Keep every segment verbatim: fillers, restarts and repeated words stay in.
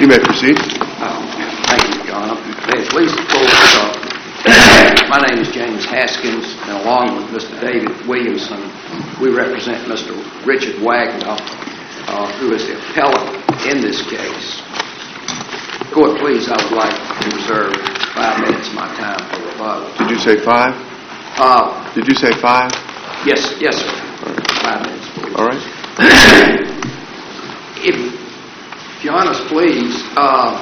may proceed. Um, thank you, Your Honor. Please, uh, my name is James Haskins, and along with Mister David Williamson, we represent Mister Richard Wagner, uh, who is the appellant in this case. Court, please, I would like to reserve five minutes of my time for rebuttal. Did you say five? Uh, Did you say five? yes, yes, sir. Five minutes, please. All right. If, if Your Honor, please, uh,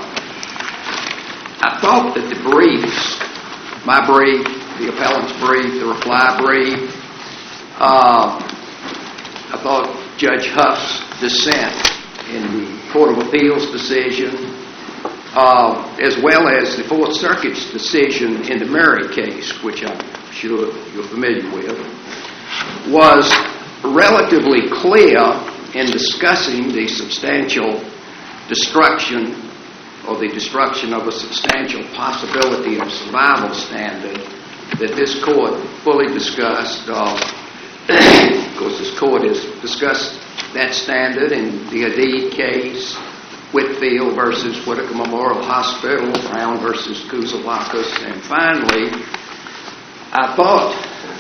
I thought that the briefs, my brief, the appellant's brief, the reply brief, uh, I thought Judge Huff's dissent in the Court of Appeals decision, uh, as well as the Fourth Circuit's decision in the Murray case, which I'm sure you're familiar with, was relatively clear in discussing the substantial destruction or the destruction of a substantial possibility of survival standard that this court fully discussed. Uh, of course, this court has discussed that standard in the Adid case, Whitfield versus Whitaker Memorial Hospital, Brown versus Kouzalakis, and finally, I thought,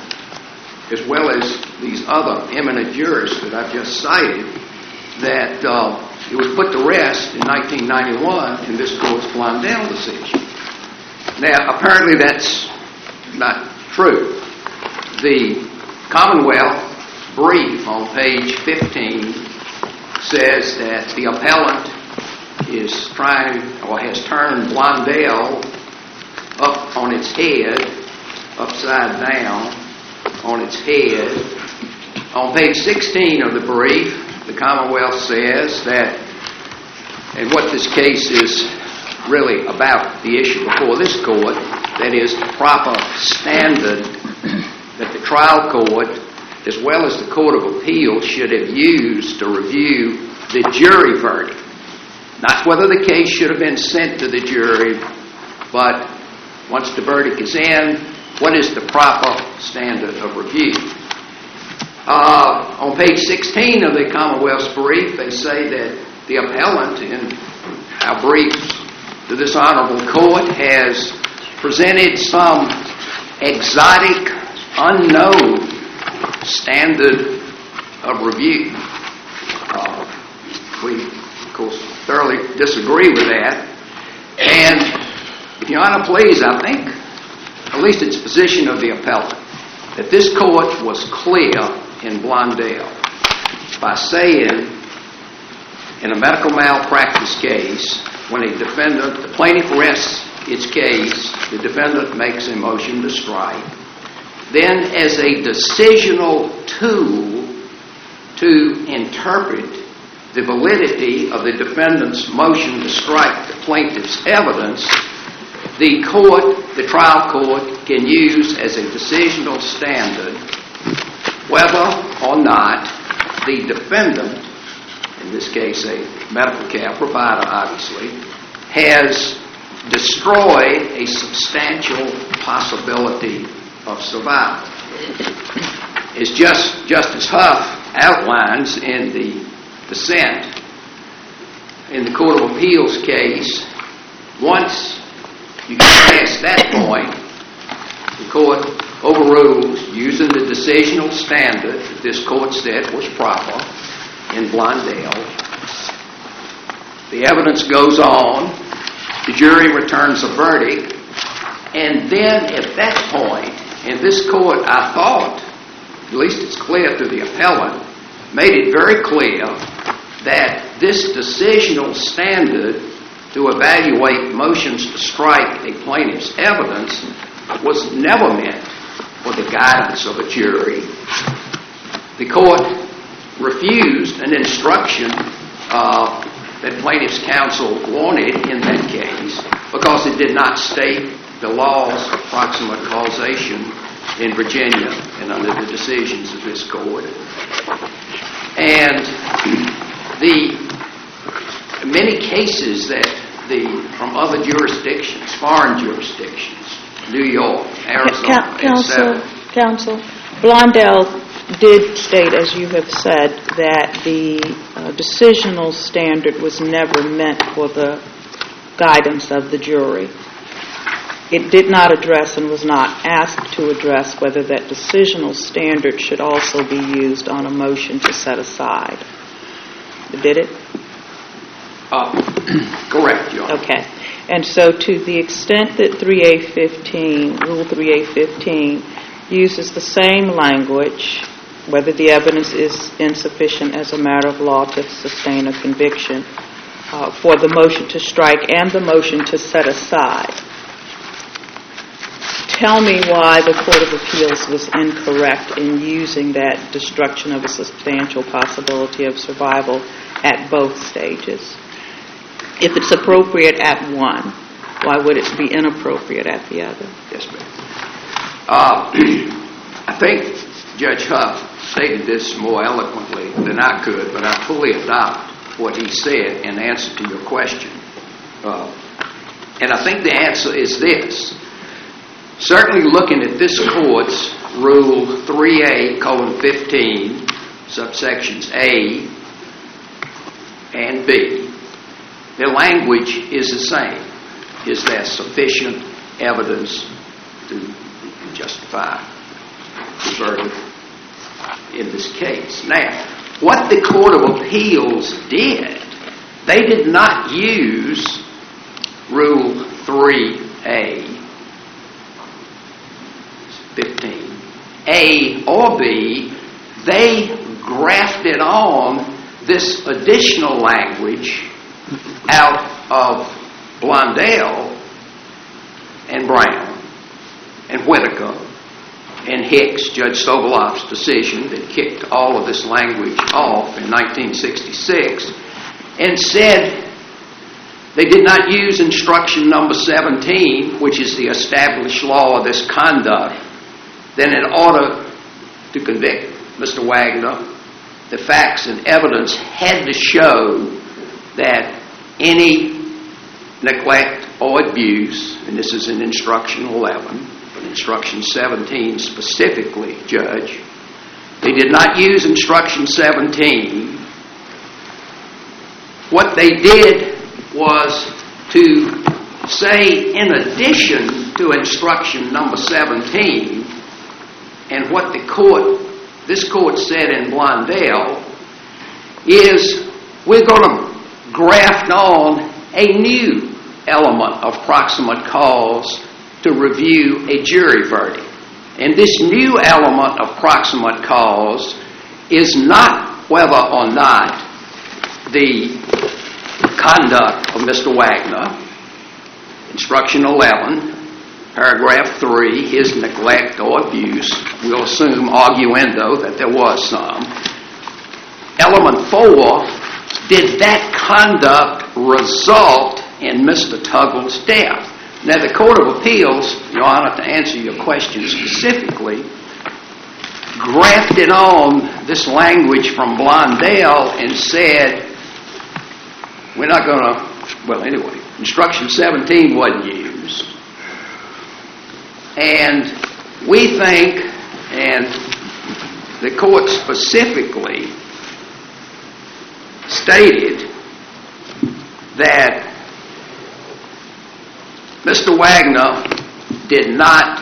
as well as these other eminent jurists that I've just cited, that uh, it was put to rest in nineteen ninety-one in this court's Blondell decision. Now, apparently that's not true. The Commonwealth brief on page fifteen says that the appellant is trying or has turned Blondell up on its head, upside down on its head. On page sixteen of the brief, the Commonwealth says that, and what this case is really about, the issue before this court, that is the proper standard that the trial court, as well as the Court of Appeals, should have used to review the jury verdict. Not whether the case should have been sent to the jury, but once the verdict is in, what is the proper standard of review? Uh, on page sixteen of the Commonwealth's brief, they say that the appellant in our briefs to this honorable court has presented some exotic, unknown standard of review. Uh, we, of course, thoroughly disagree with that. And if Your Honor please, I think, at least it's the position of the appellant, that this court was clear in Blondell by saying in a medical malpractice case, when a defendant, the plaintiff rests its case, the defendant makes a motion to strike, then as a decisional tool to interpret the validity of the defendant's motion to strike the plaintiff's evidence, the court, the trial court, can use as a decisional standard whether or not the defendant, in this case a medical care provider obviously, has destroyed a substantial possibility of survival. As just, Justice Huff outlines in the dissent in the Court of Appeals case, once you get past that point, the court overrules, using the decisional standard that this court said was proper in Blondell. The evidence goes on, the jury returns a verdict, and then at that point, in this court, I thought, at least it's clear to the appellant, made it very clear that this decisional standard to evaluate motions to strike a plaintiff's evidence was never meant for the guidance of a jury. The court refused an instruction uh, that plaintiff's counsel wanted in that case because it did not state the laws of proximate causation in Virginia and under the decisions of this court. And the many cases that the from other jurisdictions, foreign jurisdictions, New York, Arizona, Counsel, et cetera. Counsel, Blondell did state, as you have said, that the uh, decisional standard was never meant for the guidance of the jury. It did not address and was not asked to address whether that decisional standard should also be used on a motion to set aside. Did it? Uh, correct, Your Honor. Okay. And so to the extent that three A fifteen, Rule three A fifteen, uses the same language, whether the evidence is insufficient as a matter of law to sustain a conviction, uh, for the motion to strike and the motion to set aside, tell me why the Court of Appeals was incorrect in using that destruction of a substantial possibility of survival at both stages. If it's appropriate at one, why would it be inappropriate at the other? Yes, ma'am. Uh, I think Judge Huff stated this more eloquently than I could, but I fully adopt what he said in answer to your question. Uh, and I think the answer is this. Certainly looking at this court's Rule three A colon fifteen, subsections A and B, the language is the same. Is there sufficient evidence to justify the verdict in this case? Now, what the Court of Appeals did, they did not use Rule three A fifteen, A or B. They grafted on this additional language out of Blondell and Brown and Whitaker and Hicks, Judge Sobolov's decision that kicked all of this language off in nineteen sixty-six, and said they did not use instruction number seventeen, which is the established law of this conduct. Then in order to convict Mister Wagner, the facts and evidence had to show that any neglect or abuse, and this is in instruction eleven, but instruction seventeen specifically, Judge, they did not use instruction seventeen. What they did was to say, in addition to instruction number seventeen, and what the court, this court said in Blondell, is we're going to graft on a new element of proximate cause to review a jury verdict. And this new element of proximate cause is not whether or not the conduct of Mister Wagner, instruction eleven, paragraph three, his neglect or abuse, we'll assume arguendo that there was some. Element four, did that conduct result in Mister Tuggle's death? Now, the Court of Appeals, Your Honor, to answer your question specifically, grafted on this language from Blondell and said, we're not going to, well, anyway, instruction seventeen wasn't used. And we think, and the court specifically stated that Mister Wagner did not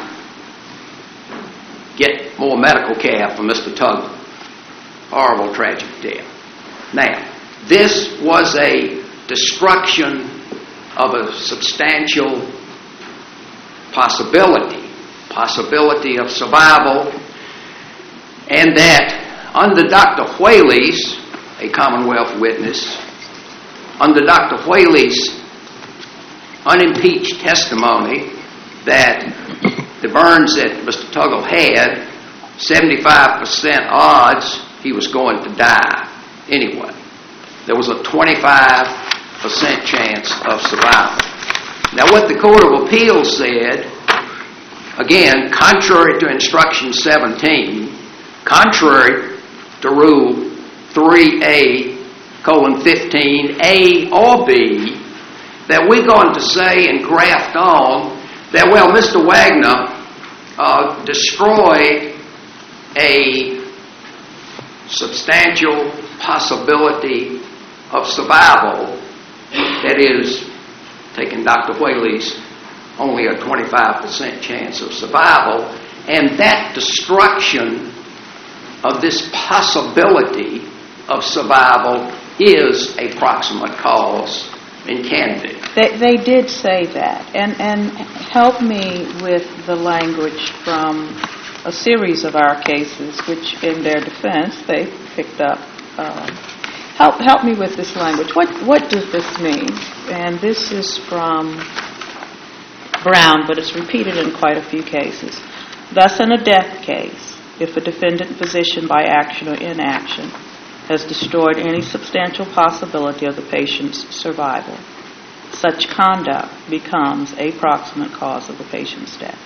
get more medical care for Mister Tuggle. Horrible, tragic death. Now, this was a destruction of a substantial possibility, possibility of survival, and that under Doctor Whaley's, a Commonwealth witness, under Doctor Whaley's unimpeached testimony that the burns that Mister Tuggle had, seventy-five percent odds he was going to die anyway. There was a twenty-five percent chance of survival. Now, what the Court of Appeals said, again, contrary to instruction seventeen, contrary to Rule three A colon fifteen, A or B, that we're going to say and graft on that, well, Mister Wagner uh, destroyed a substantial possibility of survival, that is, taking Doctor Whaley's only a twenty-five percent chance of survival, and that destruction of this possibility of survival is a proximate cause and can be. They, they did say that, and, and help me with the language from a series of our cases, which in their defense they picked up. Um, help help me with this language. What what does this mean? And this is from Brown, but it's repeated in quite a few cases. Thus, in a death case, if a defendant physician by action or inaction has destroyed any substantial possibility of the patient's survival, such conduct becomes a proximate cause of the patient's death.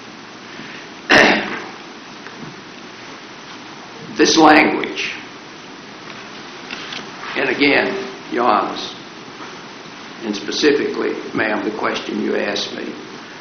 This language, and again, Your Honors, and specifically, ma'am, the question you asked me,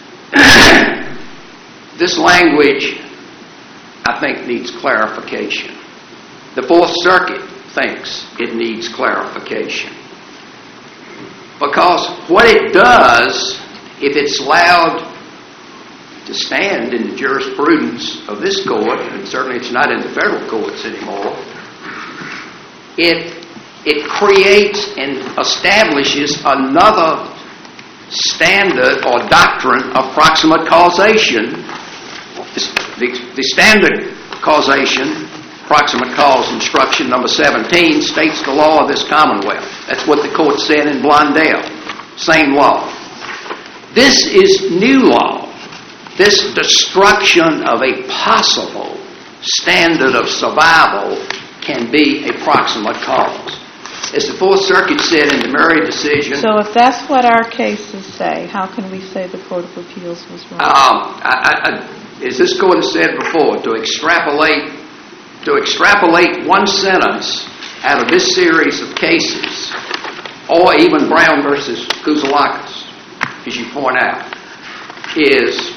this language, I think, needs clarification. The Fourth Circuit thinks it needs clarification. Because what it does, if it's allowed to stand in the jurisprudence of this court, and certainly it's not in the federal courts anymore, it, it creates and establishes another standard or doctrine of proximate causation. The, the standard causation, proximate cause instruction number seventeen, states the law of this Commonwealth. That's what the court said in Blondell. Same law. This is new law. This destruction of a possible standard of survival can be a proximate cause. As the Fourth Circuit said in the Murray decision... So if that's what our cases say, how can we say the Court of Appeals was wrong? Um, I, I, as this court has said before, to extrapolate, to extrapolate one sentence out of this series of cases, or even Brown versus Kouzalakis, as you point out, is...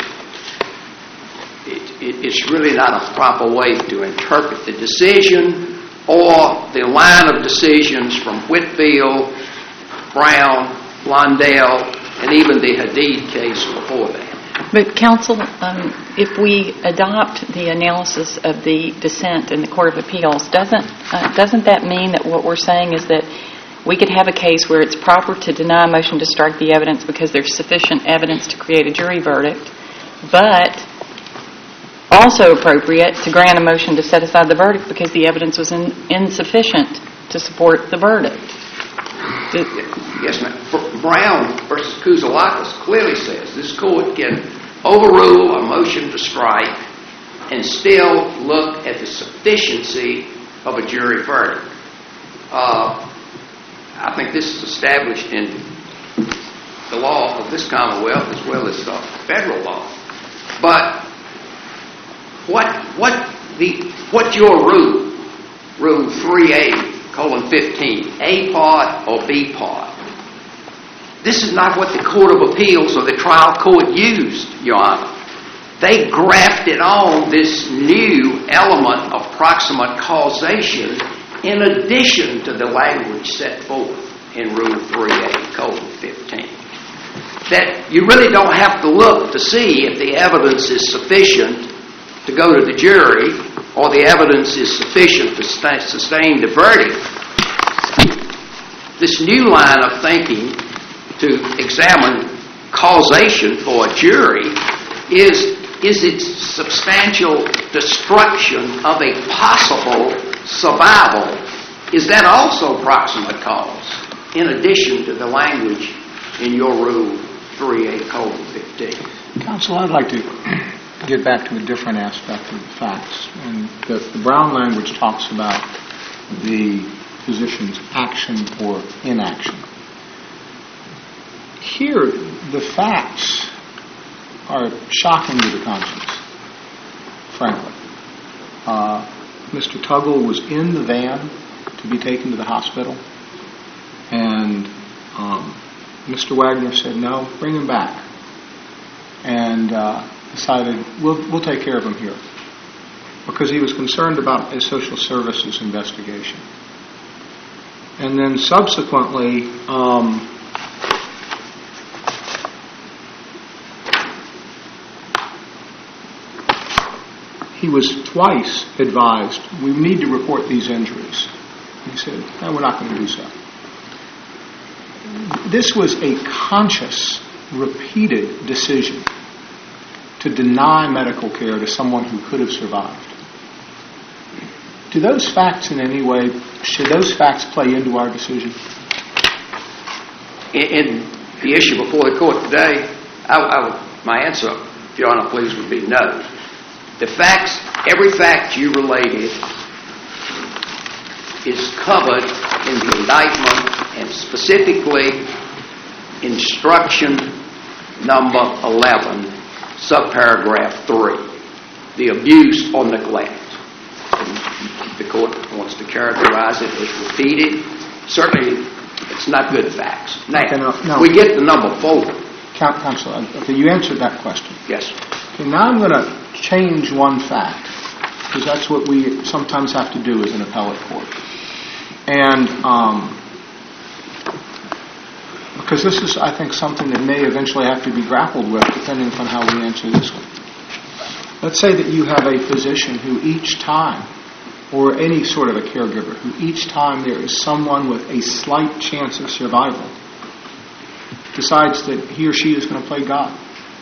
It, it, it's really not a proper way to interpret the decision or the line of decisions from Whitfield, Brown, Blondell, and even the Hadid case before that. But counsel, um, if we adopt the analysis of the dissent in the Court of Appeals, doesn't uh, doesn't that mean that what we're saying is that we could have a case where it's proper to deny a motion to strike the evidence because there's sufficient evidence to create a jury verdict, but also appropriate to grant a motion to set aside the verdict because the evidence was in, insufficient to support the verdict? The, yes, ma'am. Brown versus Kouzalakis clearly says this court can overrule a motion to strike and still look at the sufficiency of a jury verdict. Uh, I think this is established in the law of this Commonwealth as well as uh, federal law. But What what the what your rule, Rule three A colon fifteen, A part or B part? This is not what the Court of Appeals or the trial court used, Your Honor. They grafted on this new element of proximate causation in addition to the language set forth in Rule three A colon fifteen. That you really don't have to look to see if the evidence is sufficient to go to the jury, or the evidence is sufficient to st- sustain the verdict. This new line of thinking to examine causation for a jury is, is its substantial destruction of a possible survival. Is that also proximate cause, in addition to the language in your Rule three A colon fifteen? Counsel, I'd like to get back to a different aspect of the facts. And the, the Brown language talks about the physician's action or inaction. Here, the facts are shocking to the conscience, frankly. Uh, Mister Tuggle was in the van to be taken to the hospital, and um, Mister Wagner said, no, bring him back. And uh, decided, we'll, we'll take care of him here, because he was concerned about a social services investigation. And then subsequently, um, he was twice advised, we need to report these injuries. He said, no, we're not going to do so. This was a conscious, repeated decision to deny medical care to someone who could have survived. Do those facts in any way, should those facts play into our decision? In, in the issue before the court today, I, I would, my answer, if Your Honor please, would be no. The facts, every fact you related is covered in the indictment, and specifically instruction number eleven, subparagraph three, the abuse or neglect. And the court wants to characterize it as repeated. Certainly, it's not good facts. Now, Okay, no, no. we get to number four. Counsel, okay, you answered that question. Yes. Okay, now I'm going to change one fact, because that's what we sometimes have to do as an appellate court. And um, because this is, I think, something that may eventually have to be grappled with, depending upon how we answer this one. Let's say that you have a physician who each time, or any sort of a caregiver, who each time there is someone with a slight chance of survival, decides that he or she is going to play God.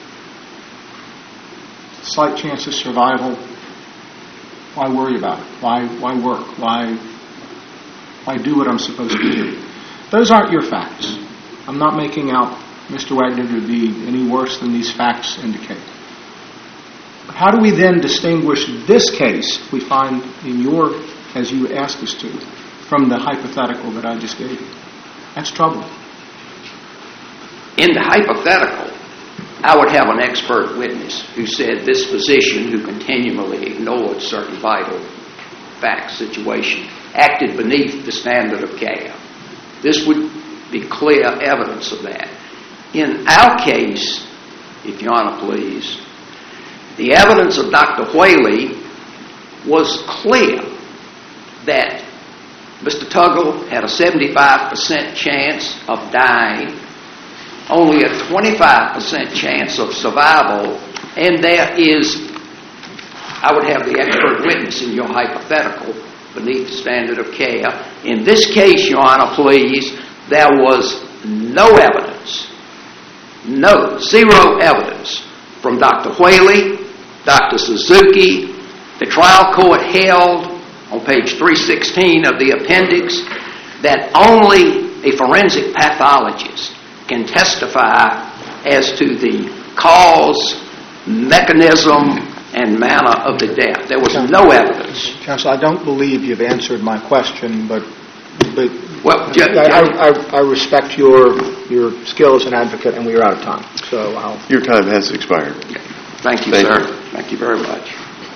Slight chance of survival, why worry about it? Why why work? Why why do what I'm supposed to do? Those aren't your facts. I'm not making out Mister Wagner to be any worse than these facts indicate. But how do we then distinguish this case we find in your, as you asked us to, from the hypothetical that I just gave you? That's trouble. In the hypothetical, I would have an expert witness who said this physician who continually ignored certain vital facts, situation, acted beneath the standard of care. This would be clear evidence of that. In our case, if Your Honor please, the evidence of Doctor Whaley was clear that Mister Tuggle had a seventy-five percent chance of dying, only a twenty-five percent chance of survival, and there is, I would have the expert witness in your hypothetical, beneath the standard of care. In this case, Your Honor, please, there was no evidence, no, zero evidence from Doctor Whaley, Doctor Suzuki. The trial court held on page three sixteen of the appendix that only a forensic pathologist can testify as to the cause, mechanism, and manner of the death. There was no evidence. Counsel, I don't believe you've answered my question, but, but well, ju- I, I, I respect your your skill as an advocate, and we are out of time. So I'll... Your time has expired. Thank you, Thank sir. you. Thank you very much.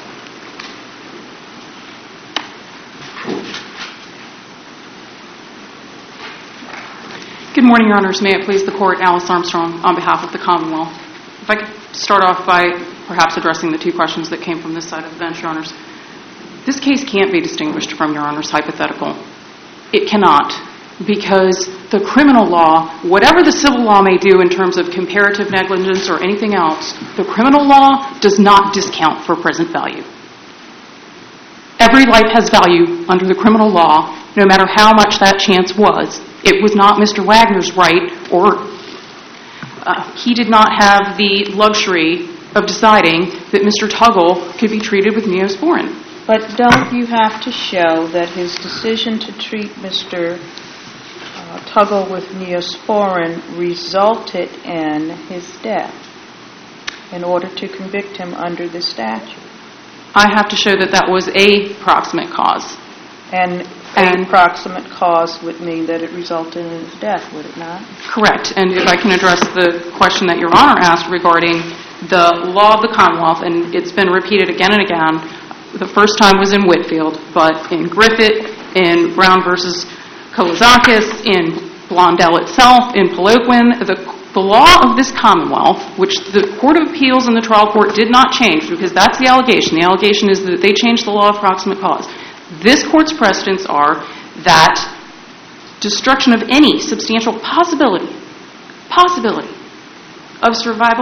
Good morning, Your Honors. May it please the Court, Alice Armstrong on behalf of the Commonwealth. If I could start off by perhaps addressing the two questions that came from this side of the bench, Your Honors. This case can't be distinguished from Your Honor's hypothetical. It cannot, because the criminal law, whatever the civil law may do in terms of comparative negligence or anything else, the criminal law does not discount for present value. Every life has value under the criminal law, no matter how much that chance was. It was not Mister Wagner's right, or uh, he did not have the luxury of deciding that Mister Tuggle could be treated with Neosporin. But don't you have to show that his decision to treat Mister Uh, Tuggle with Neosporin resulted in his death in order to convict him under the statute? I have to show that that was a proximate cause. And And- a proximate cause would mean that it resulted in his death, would it not? Correct. And if I can address the question that Your Honor asked regarding the law of the Commonwealth, and it's been repeated again and again. The first time was in Whitfield, but in Griffith, in Brown versus Kolozakis, in Blondell itself, in Poloquin, the, the law of this Commonwealth, which the Court of Appeals and the trial court did not change, because that's the allegation. The allegation is that they changed the law of proximate cause. This Court's precedents are that destruction of any substantial possibility, possibility of survival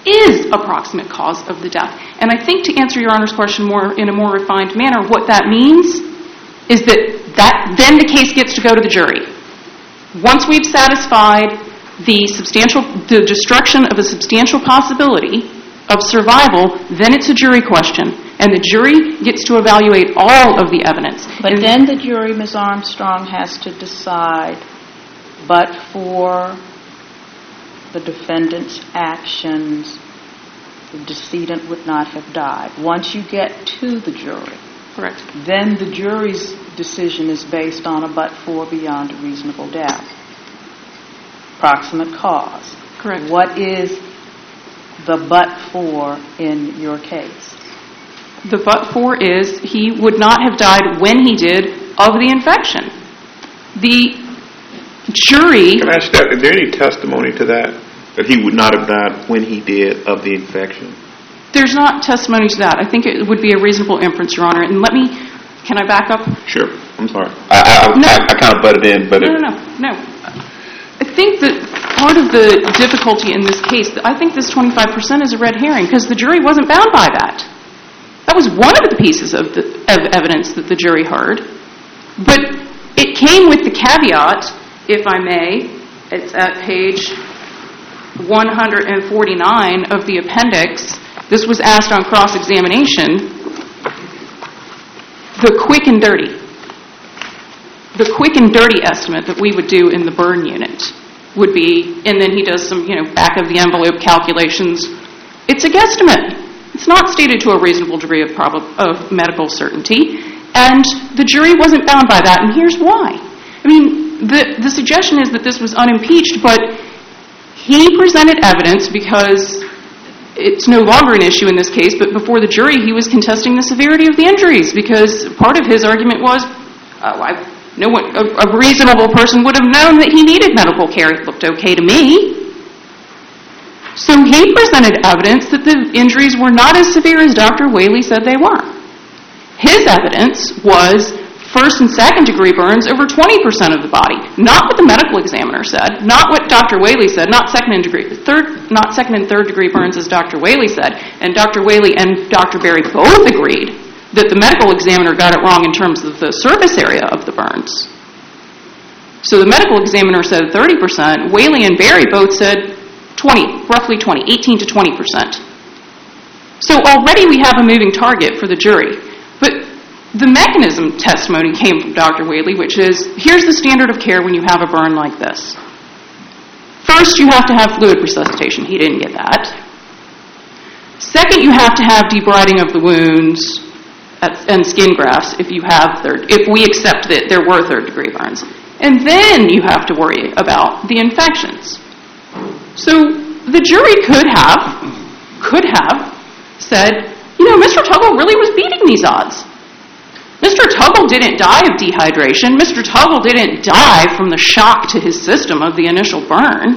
is a proximate cause of the death. And I think to answer Your Honor's question more in a more refined manner, what that means is that, that then the case gets to go to the jury. Once we've satisfied the substantial, the destruction of a substantial possibility of survival, then it's a jury question, and the jury gets to evaluate all of the evidence. But and then the jury, Miz Armstrong, has to decide, but for the defendant's actions, the decedent would not have died. Once you get to the jury, correct, then the jury's decision is based on a but-for beyond a reasonable doubt. Proximate cause. Correct. What is the but-for in your case? The but-for is he would not have died when he did of the infection. The jury... Can I ask that, is there any testimony to that, that he would not have died when he did of the infection? There's not testimony to that. I think it would be a reasonable inference, Your Honor. And let me... Can I back up? Sure. I'm sorry. I, I, no. I, I kind of butted in, but... No, it, no, no, no. I think that part of the difficulty in this case, I think this twenty-five percent is a red herring because the jury wasn't bound by that. That was one of the pieces of, the, of evidence that the jury heard. But it came with the caveat, if I may, it's at page one forty-nine of the appendix. This was asked on cross-examination. The quick and dirty. The quick and dirty estimate that we would do in the burn unit would be, and then he does some, you know, back-of-the-envelope calculations. It's a guesstimate. It's not stated to a reasonable degree of, prob- of medical certainty, and the jury wasn't bound by that, and here's why. I mean, the, the suggestion is that this was unimpeached, but he presented evidence because it's no longer an issue in this case, but before the jury he was contesting the severity of the injuries because part of his argument was, oh, I, no one, a, a reasonable person would have known that he needed medical care. It looked okay to me. So he presented evidence that the injuries were not as severe as Doctor Whaley said they were. His evidence was first and second degree burns over twenty percent of the body. Not what the medical examiner said, not what Doctor Whaley said, not second and degree, third, not second and third degree burns as Doctor Whaley said. And Doctor Whaley and Doctor Berry both agreed that the medical examiner got it wrong in terms of the surface area of the burns. So the medical examiner said thirty percent. Whaley and Berry both said twenty, roughly twenty, eighteen to twenty percent. So already we have a moving target for the jury. But the mechanism testimony came from Doctor Whaley, which is, here's the standard of care when you have a burn like this. First, you have to have fluid resuscitation. He didn't get that. Second, you have to have debriding of the wounds and skin grafts if you have third, if we accept that there were third degree burns. And then you have to worry about the infections. So the jury could have, could have said, you know, Mister Tuggle really was beating these odds. Mister Tuggle didn't die of dehydration. Mister Tuggle didn't die from the shock to his system of the initial burn.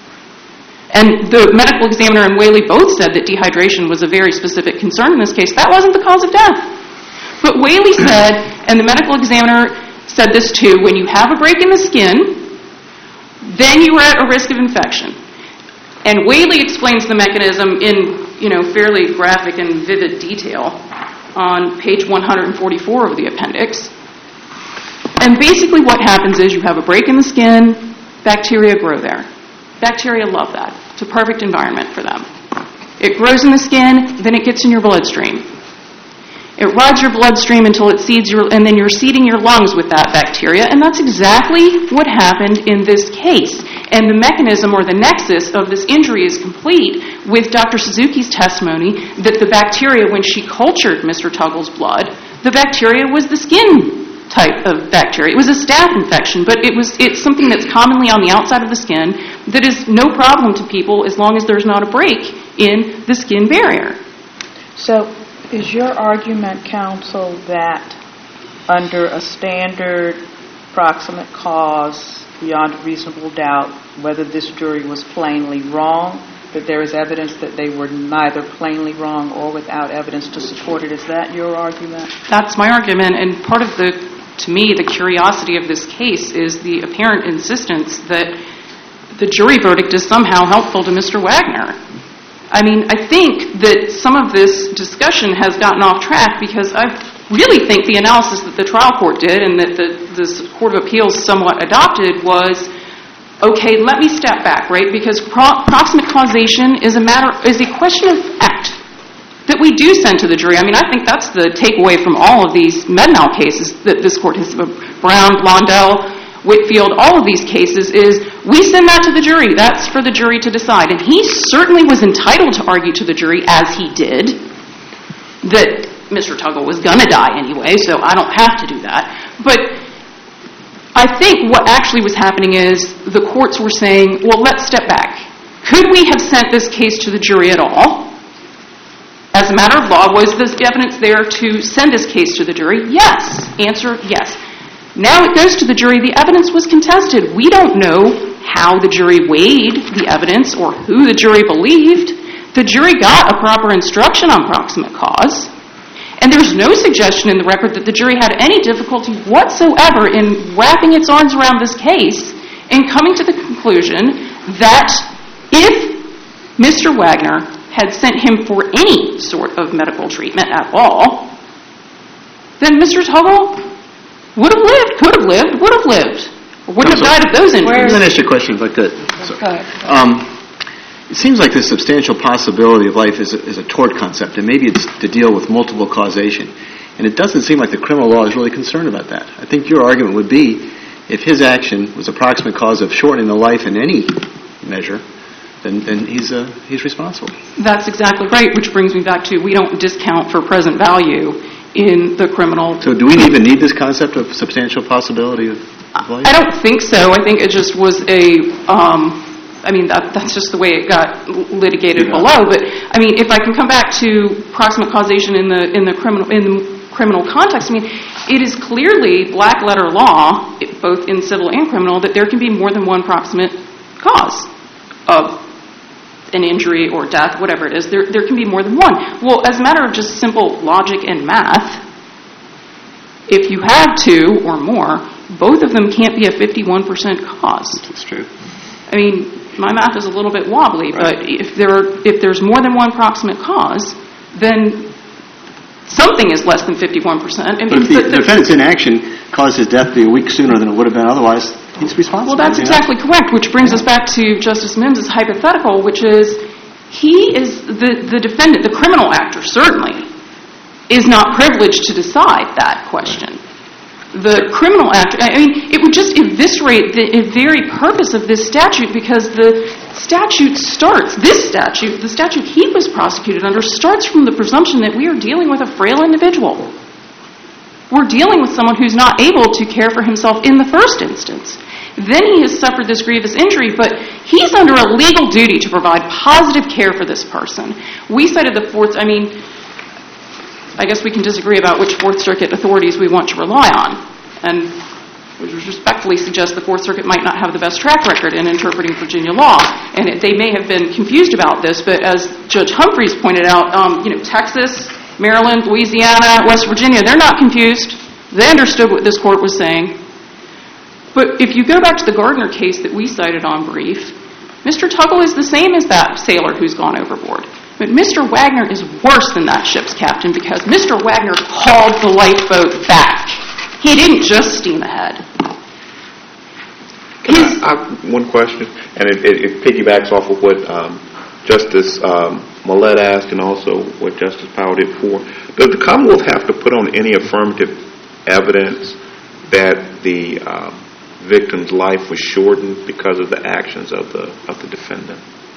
And the medical examiner and Whaley both said that dehydration was a very specific concern in this case. That wasn't the cause of death. But Whaley said, and the medical examiner said this too, when you have a break in the skin, then you are at a risk of infection. And Whaley explains the mechanism in, you know, fairly graphic and vivid detail on page one forty-four of the appendix. And basically what happens is you have a break in the skin, bacteria grow there. Bacteria love that. It's a perfect environment for them. It grows in the skin, then it gets in your bloodstream. It rides your bloodstream until it seeds your, and then you're seeding your lungs with that bacteria, and that's exactly what happened in this case. And the mechanism or the nexus of this injury is complete with Doctor Suzuki's testimony that the bacteria, when she cultured Mister Tuggle's blood, the bacteria was the skin type of bacteria. It was a staph infection, but it was it's something that's commonly on the outside of the skin that is no problem to people as long as there's not a break in the skin barrier. So is your argument, counsel, that under a standard proximate cause beyond reasonable doubt, whether this jury was plainly wrong, that there is evidence that they were neither plainly wrong or without evidence to support it? Is that your argument? That's my argument, and part of the, to me, the curiosity of this case is the apparent insistence that the jury verdict is somehow helpful to Mister Wagner. I mean, I think that some of this discussion has gotten off track because I really think the analysis that the trial court did and that the, the Court of Appeals somewhat adopted was, okay, let me step back, right? Because pro- proximate causation is a matter, is a question of fact that we do send to the jury. I mean, I think that's the takeaway from all of these Med-Mal cases that this court has, Brown, Blondell, Whitfield, all of these cases, is we send that to the jury. That's for the jury to decide. And he certainly was entitled to argue to the jury, as he did, that Mister Tuggle was going to die anyway, so I don't have to do that. But I think what actually was happening is the courts were saying, well, let's step back. Could we have sent this case to the jury at all? As a matter of law, was this evidence there to send this case to the jury? Yes. Answer, yes. Now it goes to the jury. The evidence was contested. We don't know how the jury weighed the evidence or who the jury believed. The jury got a proper instruction on proximate cause. And there's no suggestion in the record that the jury had any difficulty whatsoever in wrapping its arms around this case and coming to the conclusion that if Mister Wagner had sent him for any sort of medical treatment at all, then Mister Tuggle would have lived, could have lived, would have lived, or wouldn't have died of those injuries. Let me ask you a question if I could. So, um, it seems like the substantial possibility of life is a, is a tort concept, and maybe it's to deal with multiple causation. And it doesn't seem like the criminal law is really concerned about that. I think your argument would be if his action was a proximate cause of shortening the life in any measure, then, then he's uh, he's responsible. That's exactly right, which brings me back to we don't discount for present value in the criminal. So do we even need this concept of substantial possibility of, of life? I don't think so. I think it just was a, um, I mean, that, that's just the way it got litigated yeah. below. But, I mean, if I can come back to proximate causation in the in the criminal in the criminal context, I mean, it is clearly black letter law, both in civil and criminal, that there can be more than one proximate cause of an injury or death, whatever it is. There, there can be more than one. Well, as a matter of just simple logic and math, if you have two or more, both of them can't be a fifty-one percent cause. That's true. I mean, my math is a little bit wobbly, right. But if there are, if there's more than one proximate cause, then something is less than fifty-one percent. I mean, but if the, the, the defendant's inaction caused his death to be a week sooner than it would have been otherwise, he's responsible. Well, that's exactly know? correct, which brings yeah. us back to Justice Mims' hypothetical, which is he is the, the defendant, the criminal actor certainly, is not privileged to decide that question. The criminal actor, I mean, it would just eviscerate the very purpose of this statute because the statute starts, this statute, the statute he was prosecuted under, starts from the presumption that we are dealing with a frail individual. We're dealing with someone who's not able to care for himself in the first instance. Then he has suffered this grievous injury, but he's under a legal duty to provide positive care for this person. We cited the Fourth, I mean, I guess we can disagree about which Fourth Circuit authorities we want to rely on. And we respectfully suggest the Fourth Circuit might not have the best track record in interpreting Virginia law. And it, they may have been confused about this, but as Judge Humphreys pointed out, um, you know, Texas, Maryland, Louisiana, West Virginia, they're not confused. They understood what this court was saying. But if you go back to the Gardner case that we cited on brief, Mister Tuggle is the same as that sailor who's gone overboard. But Mister Wagner is worse than that ship's captain because Mister Wagner called the lifeboat back. He didn't just steam ahead. His, I, I have one question, and it, it, it piggybacks off of what um, Justice um, Millett asked and also what Justice Powell did before. Does the Commonwealth have to put on any affirmative evidence that the um, victim's life was shortened because of the actions of the of the defendant?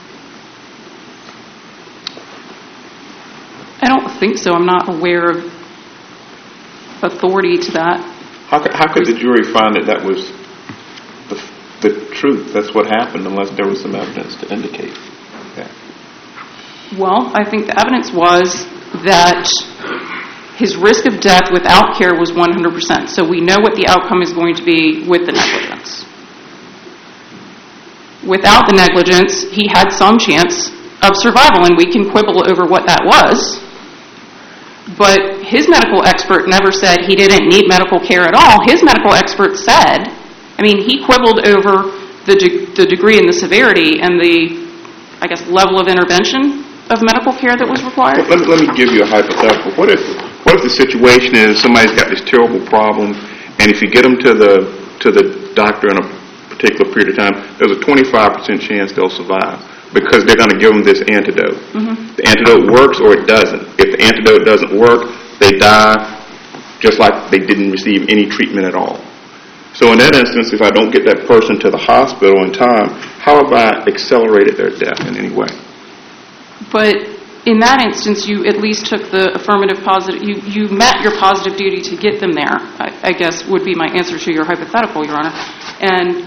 I don't think so. I'm not aware of authority to that. How could, how could the jury find that that was the, the truth? That's what happened unless there was some evidence to indicate that. Well, I think the evidence was that his risk of death without care was one hundred percent. So we know what the outcome is going to be with the negligence. Without the negligence, he had some chance of survival, and we can quibble over what that was. But his medical expert never said he didn't need medical care at all. His medical expert said, I mean, he quibbled over the de- the degree and the severity and the, I guess, level of intervention of medical care that was required? Let me, let me give you a hypothetical. What if what if the situation is somebody's got this terrible problem, and if you get them to the to the doctor in a particular period of time, there's a twenty-five percent chance they'll survive because they're going to give them this antidote. Mm-hmm. The antidote works or it doesn't. If the antidote doesn't work, they die just like they didn't receive any treatment at all. So in that instance, if I don't get that person to the hospital in time, how have I accelerated their death in any way? But in that instance, you at least took the affirmative positive, you, you met your positive duty to get them there, I, I guess would be my answer to your hypothetical, Your Honor. And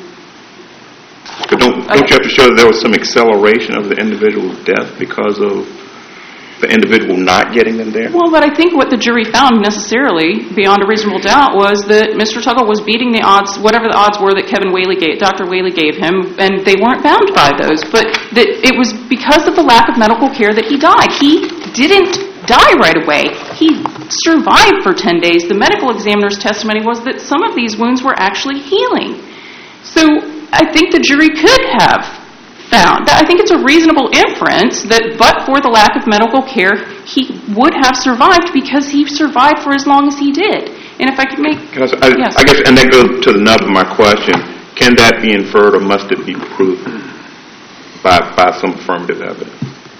But don't, don't you have to show that there was some acceleration of the individual's death because of the individual not getting them there? Well, but I think what the jury found necessarily, beyond a reasonable doubt, was that Mister Tuggle was beating the odds, whatever the odds were that Kevin Whaley gave, Doctor Whaley gave him, and they weren't bound by those. But that it was because of the lack of medical care that he died. He didn't die right away. He survived for ten days. The medical examiner's testimony was that some of these wounds were actually healing. So I think the jury could have found. I think it's a reasonable inference that but for the lack of medical care, he would have survived because he survived for as long as he did. And if I could make... Can I, I, yes. I guess, and that goes to the nub of my question, can that be inferred or must it be proven by, by some affirmative evidence?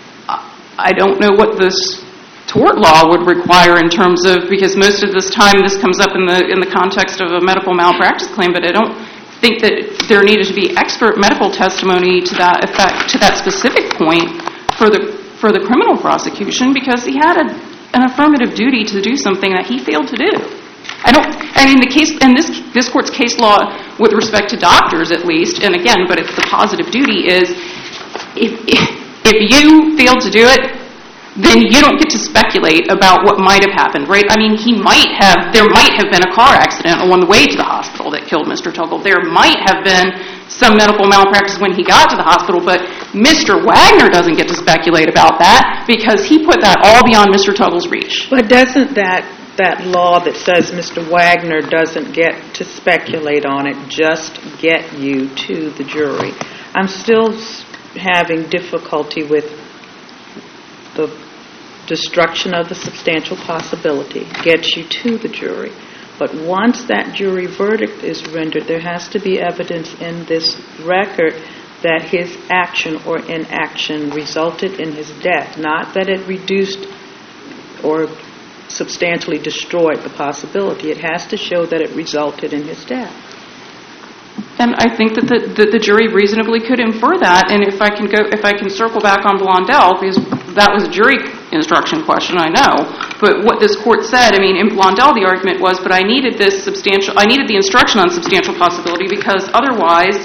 I don't know what this tort law would require in terms of, because most of this time this comes up in the in the context of a medical malpractice claim, but I don't think that there needed to be expert medical testimony to that effect, to that specific point for the for the criminal prosecution, because he had a, an affirmative duty to do something that he failed to do. I don't. I mean, the case and this this court's case law with respect to doctors, at least, and again, but it's the positive duty is if if, if you fail to do it, then you don't get to speculate about what might have happened, right? I mean, he might have, there might have been a car accident on the way to the hospital that killed Mister Tuggle. There might have been some medical malpractice when he got to the hospital, but Mister Wagner doesn't get to speculate about that because he put that all beyond Mister Tuggle's reach. But doesn't that, that law that says Mister Wagner doesn't get to speculate on it just get you to the jury? I'm still having difficulty with the destruction of the substantial possibility gets you to the jury. But once that jury verdict is rendered, there has to be evidence in this record that his action or inaction resulted in his death, not that it reduced or substantially destroyed the possibility. It has to show that it resulted in his death. And I think that the, that the jury reasonably could infer that. And if I can go, if I can circle back on Blondell, because that was a jury instruction question, I know. But what this court said, I mean, in Blondell, the argument was, but I needed this substantial, I needed the instruction on substantial possibility because otherwise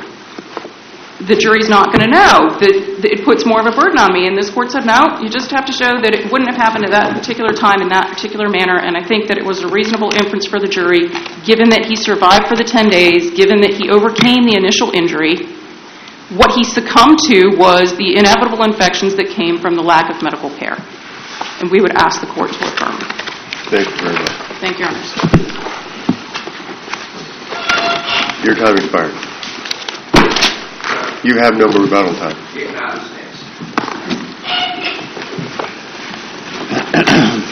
the jury's not going to know. That, that it puts more of a burden on me. And this court said, no, you just have to show that it wouldn't have happened at that particular time in that particular manner. And I think that it was a reasonable inference for the jury, given that he survived for the ten days, given that he overcame the initial injury. What he succumbed to was the inevitable infections that came from the lack of medical care. And we would ask the court to affirm. Thank you very much. Thank you, Your Honor. Your time expired. You have no rebuttal time. Yeah, I understand.